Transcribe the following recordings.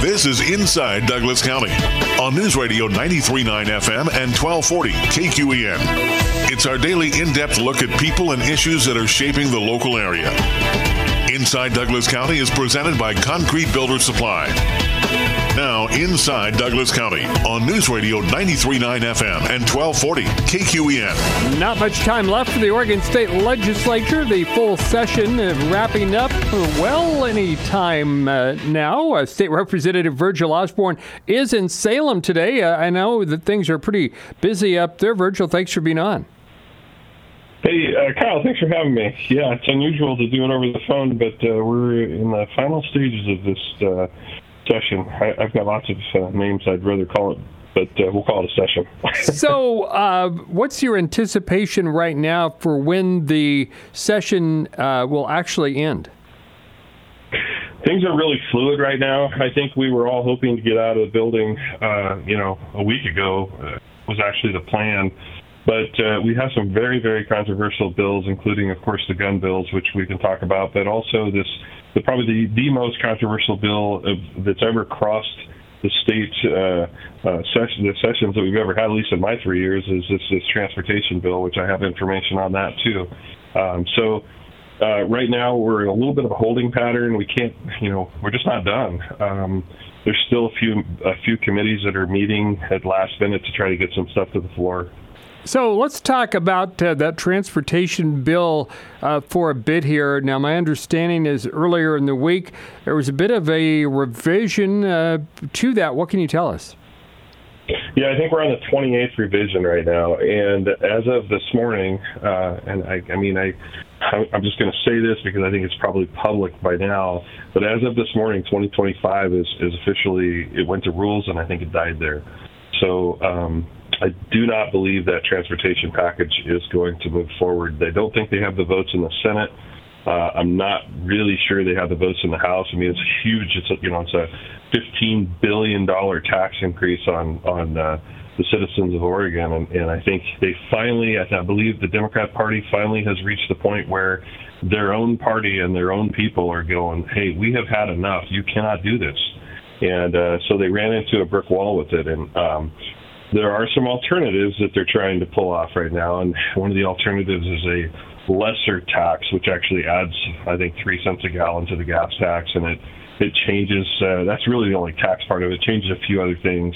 This is Inside Douglas County on News Radio 93.9 FM and 1240 KQEN. It's our daily in-depth look at people and issues that are shaping the local area. Inside Douglas County is presented by Concrete Builder Supply. Now, Inside Douglas County on News Radio 93.9 FM and 1240 KQEN. Not much time left for the Oregon State Legislature. The full session wrapping up, well, any time now. State Representative Virgil Osborne is in Salem today. I know that things are pretty busy up there. Virgil, thanks for being on. Hey, Kyle, thanks for having me. Yeah, it's unusual to do it over the phone, but we're in the final stages of this session. I've got lots of names I'd rather call it, but we'll call it a session. So what's your anticipation right now for when the session will actually end? Things are really fluid right now. I think we were all hoping to get out of the building, a week ago was actually the plan. But we have some very, very controversial bills, including, of course, the gun bills, which we can talk about, but also probably the most controversial bill that's ever crossed the state sessions that we've ever had, at least in my 3 years, is this transportation bill, which I have information on that, too. So right now we're in a little bit of a holding pattern. We can't, we're just not done. There's still a few committees that are meeting at last minute to try to get some stuff to the floor. So let's talk about that transportation bill for a bit here. Now, my understanding is earlier in the week, there was a bit of a revision to that. What can you tell us? Yeah, I think we're on the 28th revision right now. And as of this morning, and I'm just going to say this because I think it's probably public by now, but as of this morning, 2025 is officially, it went to rules, and I think it died there. So, I do not believe that transportation package is going to move forward. They don't think they have the votes in the Senate. I'm not really sure they have the votes in the House. I mean, it's huge. It's a $15 billion tax increase on the citizens of Oregon, and I think they finally, I believe the Democrat Party finally has reached the point where their own party and their own people are going, hey, we have had enough. You cannot do this. And so they ran into a brick wall with it, and there are some alternatives that they're trying to pull off right now, and one of the alternatives is a lesser tax, which actually adds, I think, 3 cents a gallon to the gas tax, and it changes. That's really the only tax part of it. It changes a few other things,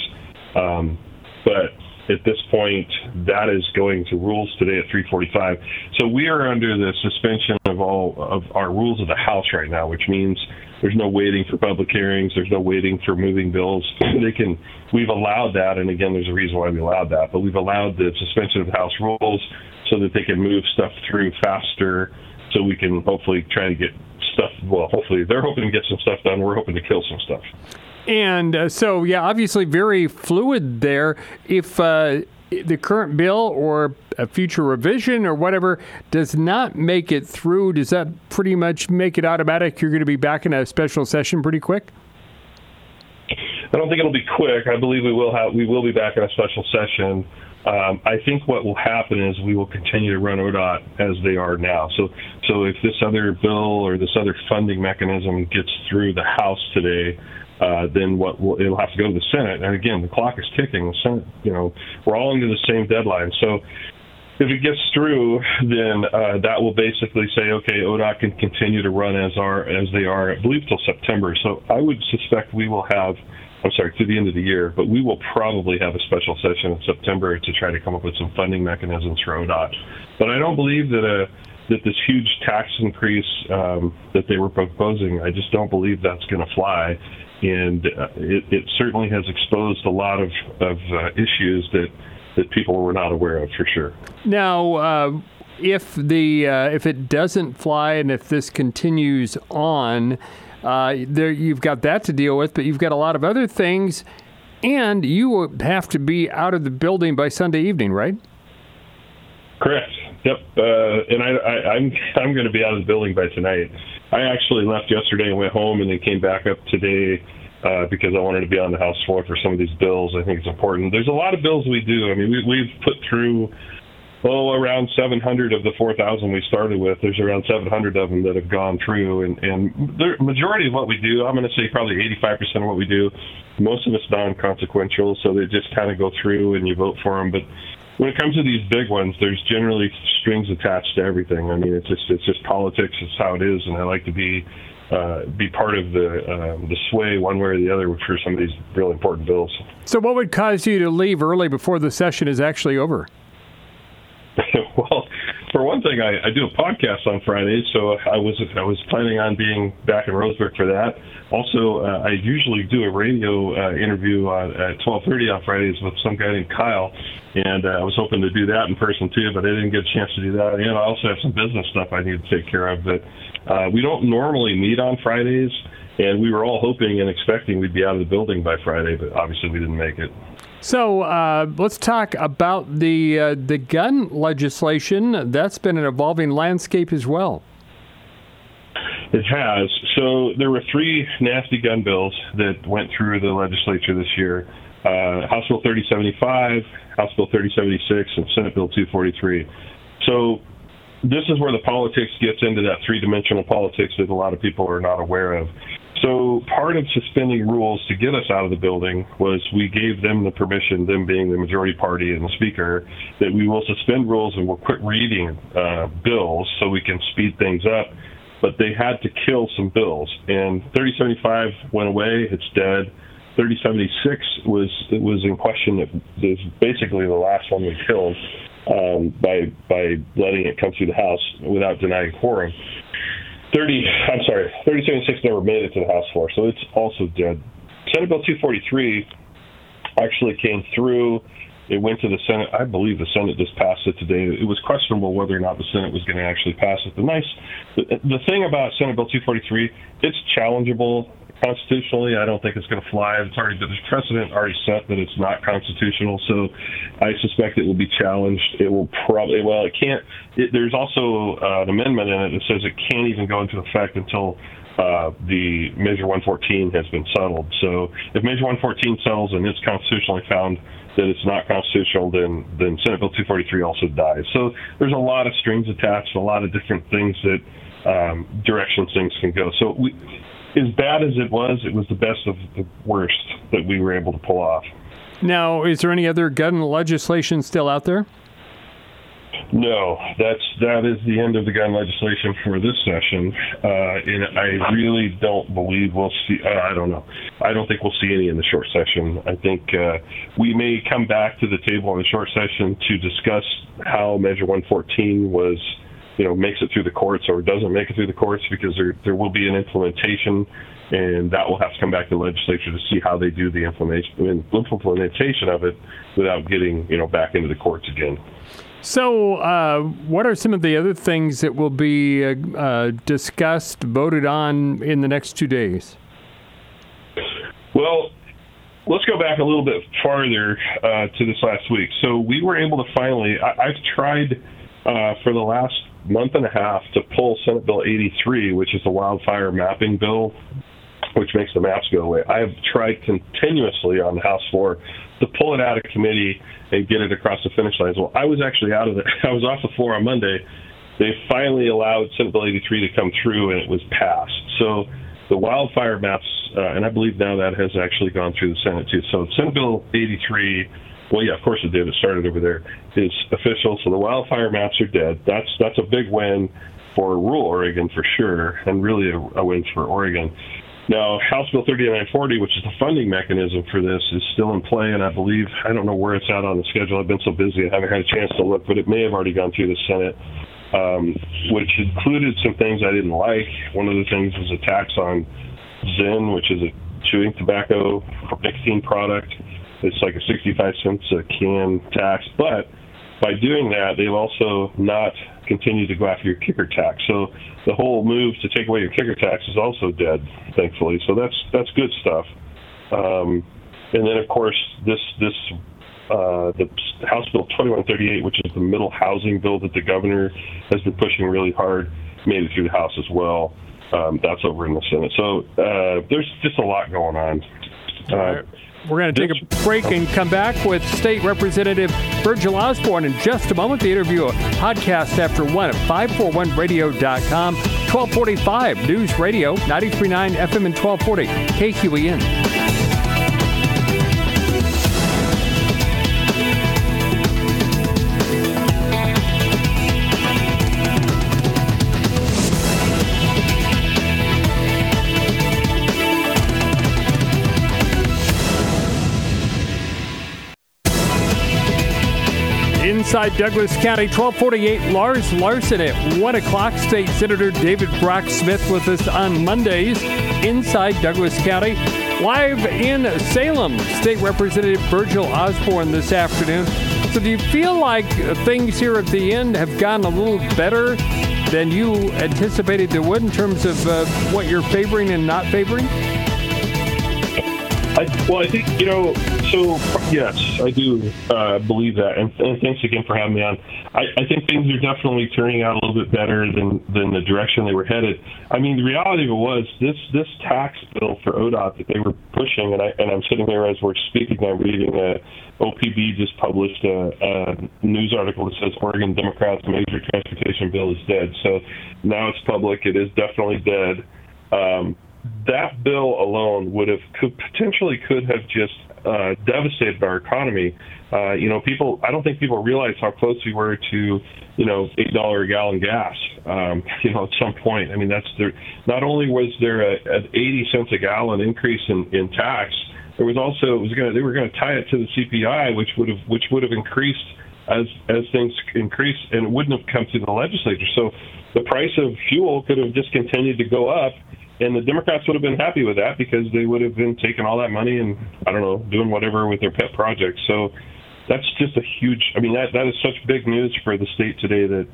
but at this point, that is going to rules today at 3:45. So we are under the suspension of all of our rules of the House right now, which means there's no waiting for public hearings. There's no waiting for moving bills. We've allowed that, and again, there's a reason why we allowed that, but we've allowed the suspension of the House rules so that they can move stuff through faster, so we can hopefully try to get stuff, well, hopefully they're hoping to get some stuff done. We're hoping to kill some stuff. And so, yeah, obviously very fluid there. If the current bill or a future revision or whatever does not make it through, does that pretty much make it automatic? You're going to be back in a special session pretty quick? I don't think it'll be quick. I believe we will be back in a special session. I think what will happen is we will continue to run ODOT as they are now. So if this other bill or this other funding mechanism gets through the House today, then it'll have to go to the Senate. And again, the clock is ticking. The Senate, we're all under the same deadline. So if it gets through, then that will basically say, okay, ODOT can continue to run as they are, I believe, till September. So I would suspect we will have, through the end of the year, but we will probably have a special session in September to try to come up with some funding mechanisms for ODOT. But I don't believe that this huge tax increase that they were proposing, I just don't believe that's going to fly. And it certainly has exposed a lot of issues that people were not aware of, for sure. Now, if it doesn't fly and if this continues on, you've got that to deal with, but you've got a lot of other things, and you will have to be out of the building by Sunday evening, right? Correct. Yep. And I'm going to be out of the building by tonight. I actually left yesterday and went home and then came back up today because I wanted to be on the House floor for some of these bills. I think it's important. There's a lot of bills we do. I mean, we've put through around 700 of the 4,000 we started with. There's around 700 of them that have gone through, and the majority of what we do, I'm going to say probably 85% of what we do, most of it's non-consequential, so they just kind of go through and you vote for them. But when it comes to these big ones, there's generally strings attached to everything. I mean, it's just politics. It's how it is, and I like to be part of the sway one way or the other for some of these really important bills. So what would cause you to leave early before the session is actually over? Well, for one thing, I do a podcast on Fridays, so I was planning on being back in Roseburg for that. Also, I usually do a radio interview at 12:30 on Fridays with some guy named Kyle, and I was hoping to do that in person too, but I didn't get a chance to do that. And I also have some business stuff I need to take care of. But we don't normally meet on Fridays, and we were all hoping and expecting we'd be out of the building by Friday, but obviously we didn't make it. So let's talk about the gun legislation. That's been an evolving landscape as well. It has. So there were 3 nasty gun bills that went through the legislature this year. House Bill 3075, House Bill 3076, and Senate Bill 243. So this is where the politics gets into that 3-dimensional politics that a lot of people are not aware of. So part of suspending rules to get us out of the building was we gave them the permission, them being the majority party and the speaker, that we will suspend rules and we'll quit reading bills so we can speed things up. But they had to kill some bills. And 3075 went away. It's dead. 3076 was in question. It was basically the last one we killed by letting it come through the House without denying quorum. 3076 never made it to the House floor, so it's also dead. Senate Bill 243 actually came through. It went to the Senate. I believe the Senate just passed it today. It was questionable whether or not the Senate was going to actually pass it. The thing about Senate Bill 243, it's challengeable constitutionally. I don't think it's going to fly. There's precedent already set that it's not constitutional, so I suspect it will be challenged. It will probably, it can't. There's also an amendment in it that says it can't even go into effect until the Measure 114 has been settled. So if Measure 114 settles and it's constitutionally found that it's not constitutional, then Senate Bill 243 also dies. So there's a lot of strings attached, a lot of different things that directions things can go. So as bad as it was the best of the worst that we were able to pull off. Now, is there any other gun legislation still out there? No, that is the end of the gun legislation for this session, and I really don't believe we'll see. I don't know. I don't think we'll see any in the short session. I think we may come back to the table in the short session to discuss how Measure 114 makes it through the courts or doesn't make it through the courts, because there will be an implementation, and that will have to come back to the legislature to see how they do the implementation of it without getting back into the courts again. So what are some of the other things that will be discussed, voted on in the next 2 days? Well, let's go back a little bit farther to this last week. So we were able to finally, I've tried for the last month and a half to pull Senate Bill 83, which is the wildfire mapping bill, which makes the maps go away. I have tried continuously on the House floor to pull it out of committee and get it across the finish line. Well, I was actually I was off the floor on Monday. They finally allowed Senate Bill 83 to come through, and it was passed. So the wildfire maps, and I believe now that has actually gone through the Senate too. So Senate Bill 83, well, yeah, of course it did. It started over there. Is official. So the wildfire maps are dead. That's a big win for rural Oregon for sure, and really a win for Oregon. Now, House Bill 3940, which is the funding mechanism for this, is still in play, and I believe, I don't know where it's at on the schedule. I've been so busy I haven't had a chance to look, but it may have already gone through the Senate, which included some things I didn't like. One of the things was a tax on Zyn, which is a chewing tobacco nicotine product. It's like a 65 cents a can tax, but by doing that, they've also not continued to go after your kicker tax. So the whole move to take away your kicker tax is also dead, thankfully. So that's good stuff. And then, of course, the House Bill 2138, which is the middle housing bill that the governor has been pushing really hard, made it through the House as well. That's over in the Senate. So there's just a lot going on. We're going to take a break and come back with State Representative Virgil Osborne in just a moment. The interview, a podcast after 1 at 541radio.com, 1245 News Radio, 93.9 FM and 1240 KQEN. Inside Douglas County, 1248, Lars Larson at 1 o'clock. State Senator David Brock Smith with us on Mondays. Inside Douglas County, live in Salem, State Representative Virgil Osborne this afternoon. So do you feel like things here at the end have gotten a little better than you anticipated they would in terms of what you're favoring and not favoring? I think, so yes, I do believe that. And thanks again for having me on. I think things are definitely turning out a little bit better than the direction they were headed. I mean, the reality of it was this tax bill for ODOT that they were pushing, and I'm sitting here as we're speaking, I'm reading OPB just published a news article that says Oregon Democrats' major transportation bill is dead. So now it's public. It is definitely dead. That bill alone could have just devastated our economy. People, I don't think people realize how close we were to, $8 a gallon gas, at some point. I mean, not only was there an 80 cents a gallon increase in tax, there was also, they were going to tie it to the CPI, which would have increased as things increased, and it wouldn't have come to the legislature. So the price of fuel could have just continued to go up. And the Democrats would have been happy with that because they would have been taking all that money and, doing whatever with their pet projects. So that's just a huge, that is such big news for the state today that,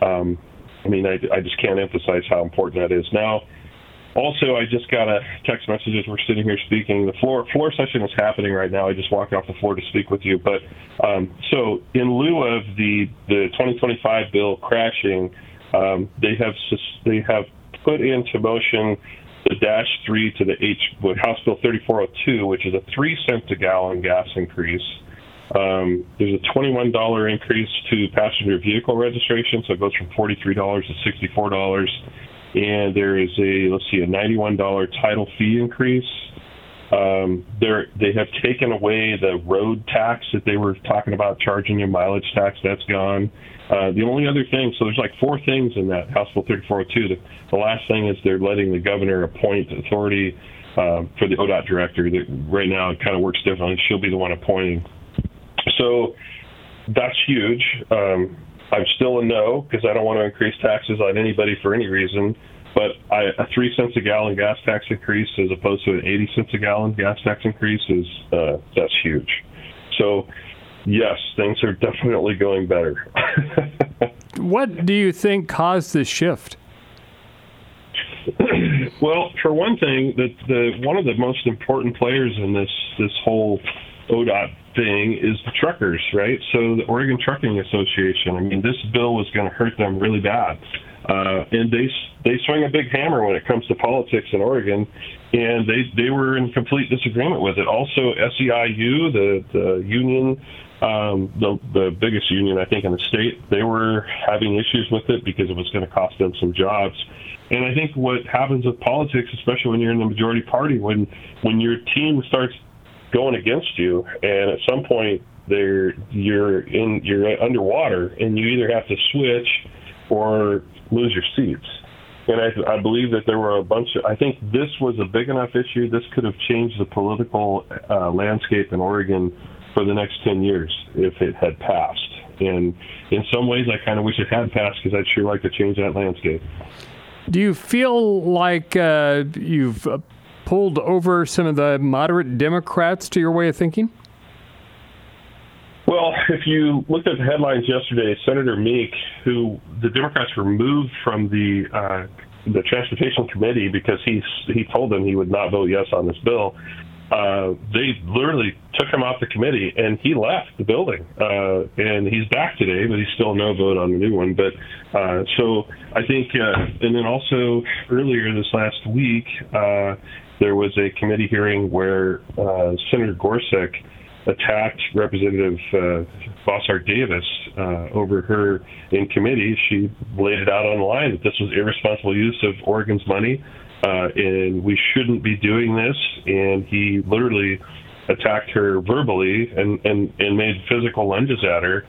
I just can't emphasize how important that is. Now, also, I just got a text message as we're sitting here speaking. The floor session is happening right now. I just walked off the floor to speak with you. But so in lieu of the 2025 bill crashing, they have put into motion the -3 to the House Bill 3402, which is a 3 cents a gallon gas increase. There's a $21 increase to passenger vehicle registration, so it goes from $43 to $64. And there is a $91 title fee increase. They have taken away the road tax that they were talking about, charging you mileage tax. That's gone. The only other thing, so there's like 4 things in that House Bill 3402. The last thing is they're letting the governor appoint authority for the ODOT director. That right now it kind of works differently. She'll be the one appointing. So that's huge. I'm still a no because I don't want to increase taxes on anybody for any reason. But a 3 cents a gallon gas tax increase as opposed to an 80 cents a gallon gas tax increase that's huge. So, yes, things are definitely going better. What do you think caused this shift? Well, for one thing, one of the most important players in this whole ODOT thing is the truckers, right? So the Oregon Trucking Association. This bill was going to hurt them really bad. And they swing a big hammer when it comes to politics in Oregon, and they were in complete disagreement with it. Also, SEIU, the union, the biggest union I think in the state, they were having issues with it because it was going to cost them some jobs. And I think what happens with politics, especially when you're in the majority party, when your team starts going against you, and at some point you're underwater, and you either have to switch or lose your seats. And I believe that there were I think this was a big enough issue. This could have changed the political landscape in Oregon for the next 10 years if it had passed. And in some ways, I kind of wish it had passed because I'd sure like to change that landscape. Do you feel like you've pulled over some of the moderate Democrats to your way of thinking? Well, if you looked at the headlines yesterday, Senator Meek, who the Democrats removed from the Transportation Committee because he told them he would not vote yes on this bill, they literally took him off the committee, and he left the building. And he's back today, but he's still no vote on the new one. But so I think, and then also earlier this last week, there was a committee hearing where Senator Gorsuch attacked Representative Bossart Davis over her in committee. She laid it out on the line that this was irresponsible use of Oregon's money, and we shouldn't be doing this. And he literally attacked her verbally and made physical lunges at her.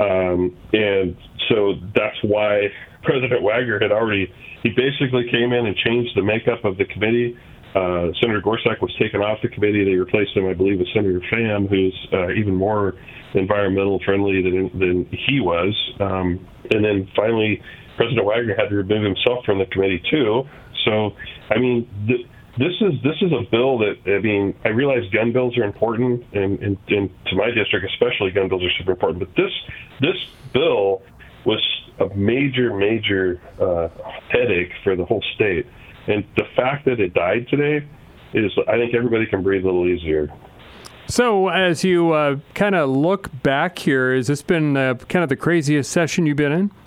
And so that's why President Wagner he basically came in and changed the makeup of the committee. Senator Gorsuch was taken off the committee. They replaced him, I believe, with Senator Pham, who's even more environmental friendly than he was. And then finally, President Wagner had to remove himself from the committee too. So, I mean, this is a bill that, I mean, I realize gun bills are important, and to my district especially, gun bills are super important. But this bill was a major headache for the whole state. And the fact that it died today is, I think everybody can breathe a little easier. So as you kind of look back here, has this been kind of the craziest session you've been in?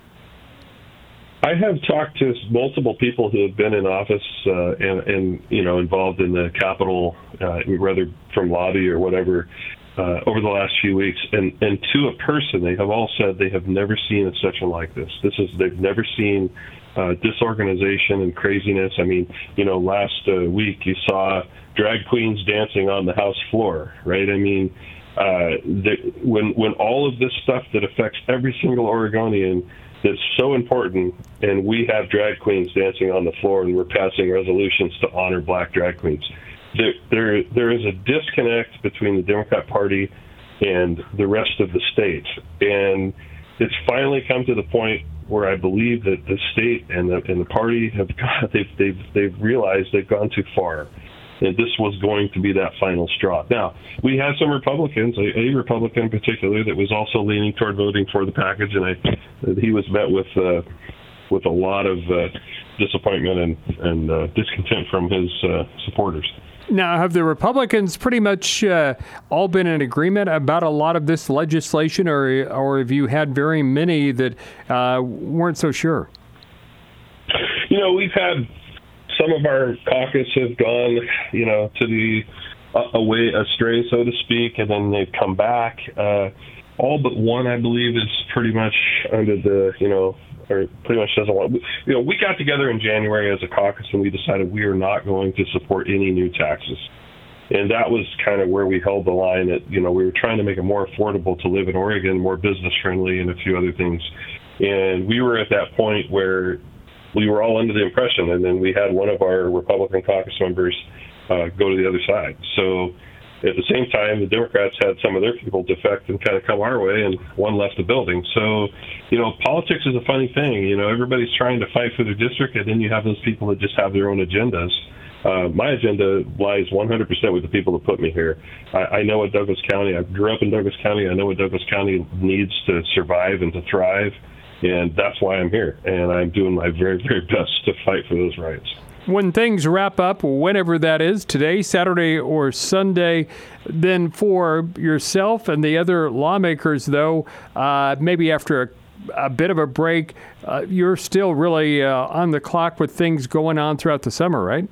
I have talked to multiple people who have been in office and involved in the Capitol, whether from lobby or whatever, over the last few weeks. And to a person, they have all said they have never seen a session like this. They've never seen disorganization and craziness. I mean, last week you saw drag queens dancing on the House floor, right? I mean, when all of this stuff that affects every single Oregonian that's so important, and we have drag queens dancing on the floor, and we're passing resolutions to honor black drag queens. There is a disconnect between the Democrat Party and the rest of the state, and it's finally come to the point where I believe that the state and the party they've realized they've gone too far, and this was going to be that final straw. Now, we had some Republicans, a Republican in particular, that was also leaning toward voting for the package, and he was met with a lot of disappointment and discontent from his supporters. Now, have the Republicans pretty much all been in agreement about a lot of this legislation, or have you had very many that weren't so sure? We've had some of our caucus have gone, to the away astray, so to speak, and then they've come back. All but one, I believe, is pretty much under the, or pretty much doesn't want. We got together in January as a caucus, and we decided we are not going to support any new taxes. And that was kind of where we held the line at, we were trying to make it more affordable to live in Oregon, more business friendly, and a few other things. And we were at that point where we were all under the impression, and then we had one of our Republican caucus members go to the other side. So at the same time, the Democrats had some of their people defect and kind of come our way, and one left the building. So, politics is a funny thing. Everybody's trying to fight for their district, and then you have those people that just have their own agendas. My agenda lies 100% with the people that put me here. I know what Douglas County, I grew up in Douglas County. I know what Douglas County needs to survive and to thrive, and that's why I'm here. And I'm doing my very, very best to fight for those rights. When things wrap up, whenever that is, today, Saturday, or Sunday, then for yourself and the other lawmakers, though, maybe after a bit of a break, you're still really on the clock with things going on throughout the summer, right?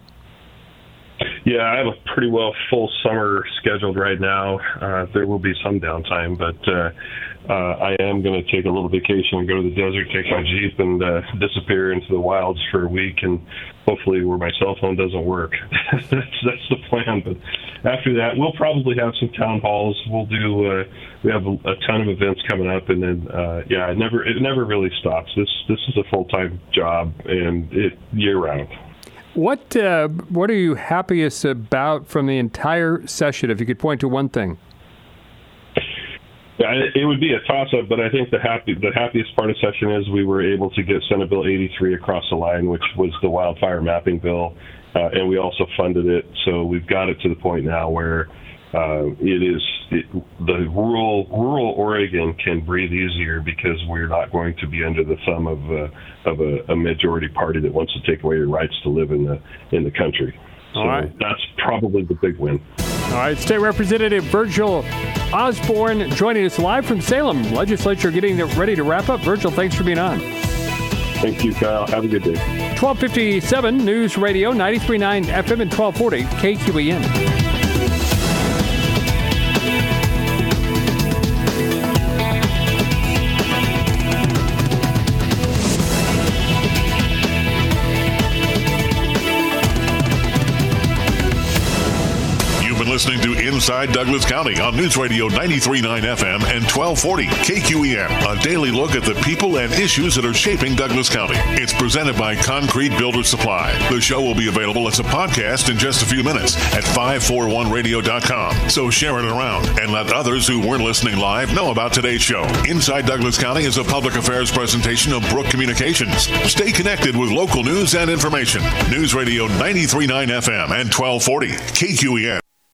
Yeah, I have a pretty well full summer scheduled right now. There will be some downtime, but I am going to take a little vacation and go to the desert, take my Jeep, and disappear into the wilds for a week, and hopefully where my cell phone doesn't work. That's the plan. But after that, we'll probably have some town halls. We'll do. We have a ton of events coming up, and then it never really stops. This is a full-time job, and it year round. What are you happiest about from the entire session, if you could point to one thing? Yeah, it would be a toss-up, but I think the happiest part of the session is we were able to get Senate Bill 83 across the line, which was the wildfire mapping bill, and we also funded it. So we've got it to the point now where the rural Oregon can breathe easier because we're not going to be under the thumb of a majority party that wants to take away your rights to live in the country. So that's probably the big win. All right, State Representative Virgil Osborne joining us live from Salem. Legislature getting ready to wrap up. Virgil, thanks for being on. Thank you, Kyle. Have a good day. 1257 News Radio 93.9 FM and 1240 KQEN. Listening to Inside Douglas County on News Radio 93.9 FM and 1240 KQEN. A daily look at the people and issues that are shaping Douglas County. It's presented by Concrete Builder Supply. The show will be available as a podcast in just a few minutes at 541radio.com. So share it around and let others who weren't listening live know about today's show. Inside Douglas County is a public affairs presentation of Brook Communications. Stay connected with local news and information. News Radio 93.9 FM and 1240 KQEN.